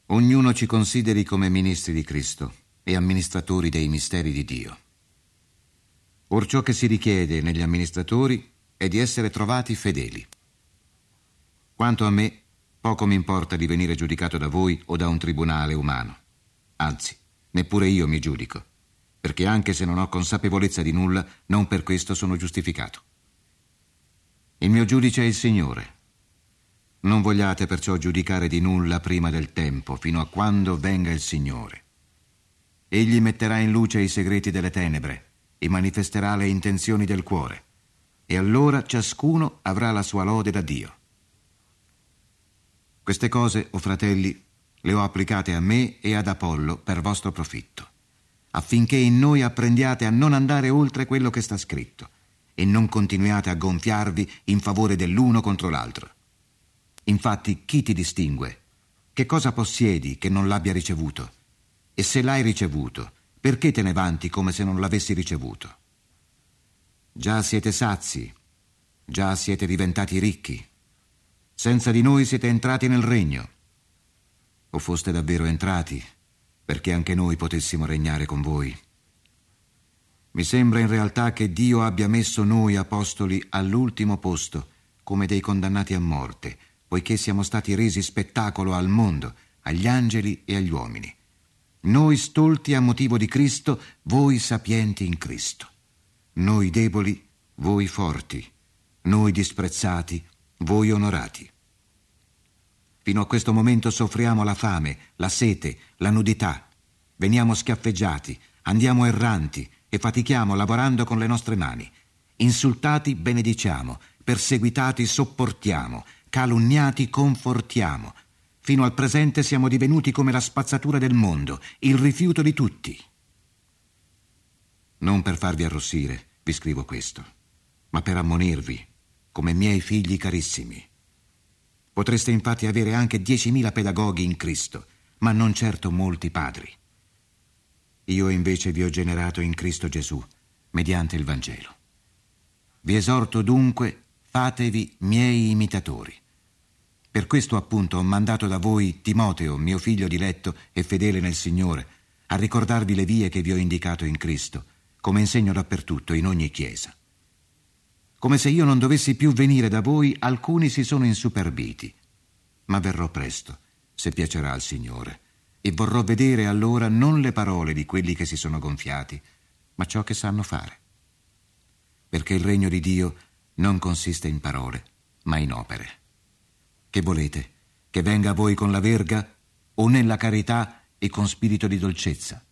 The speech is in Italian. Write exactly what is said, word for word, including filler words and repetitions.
Ognuno ci consideri come ministri di Cristo e amministratori dei misteri di Dio. Or ciò che si richiede negli amministratori è di essere trovati fedeli. Quanto a me, poco mi importa di venire giudicato da voi o da un tribunale umano. Anzi, neppure io mi giudico, perché anche se non ho consapevolezza di nulla, non per questo sono giustificato. Il mio giudice è il Signore. Non vogliate perciò giudicare di nulla prima del tempo, fino a quando venga il Signore. Egli metterà in luce i segreti delle tenebre e manifesterà le intenzioni del cuore, e allora ciascuno avrà la sua lode da Dio. Queste cose, o fratelli, le ho applicate a me e ad Apollo per vostro profitto, affinché in noi apprendiate a non andare oltre quello che sta scritto e non continuiate a gonfiarvi in favore dell'uno contro l'altro. Infatti, chi ti distingue? Che cosa possiedi che non l'abbia ricevuto? E se l'hai ricevuto, perché te ne vanti come se non l'avessi ricevuto? Già siete sazi, già siete diventati ricchi. Senza di noi siete entrati nel regno. O foste davvero entrati, perché anche noi potessimo regnare con voi. Mi sembra in realtà che Dio abbia messo noi apostoli all'ultimo posto, come dei condannati a morte, poiché siamo stati resi spettacolo al mondo, agli angeli e agli uomini. Noi stolti a motivo di Cristo, voi sapienti in Cristo. Noi deboli, voi forti. Noi disprezzati, voi onorati. Fino a questo momento soffriamo la fame, la sete, la nudità. Veniamo schiaffeggiati, andiamo erranti e fatichiamo lavorando con le nostre mani. Insultati benediciamo, perseguitati sopportiamo, calunniati confortiamo. Fino al presente siamo divenuti come la spazzatura del mondo, il rifiuto di tutti. Non per farvi arrossire vi scrivo questo, ma per ammonirvi, come miei figli carissimi. Potreste infatti avere anche diecimila pedagoghi in Cristo, ma non certo molti padri. Io invece vi ho generato in Cristo Gesù, mediante il Vangelo. Vi esorto dunque, fatevi miei imitatori. Per questo appunto ho mandato da voi Timoteo, mio figlio diletto e fedele nel Signore, a ricordarvi le vie che vi ho indicato in Cristo, come insegno dappertutto, in ogni chiesa. Come se io non dovessi più venire da voi, alcuni si sono insuperbiti. Ma verrò presto, se piacerà al Signore, e vorrò vedere allora non le parole di quelli che si sono gonfiati, ma ciò che sanno fare. Perché il regno di Dio non consiste in parole, ma in opere. Che volete? Che venga a voi con la verga o nella carità e con spirito di dolcezza?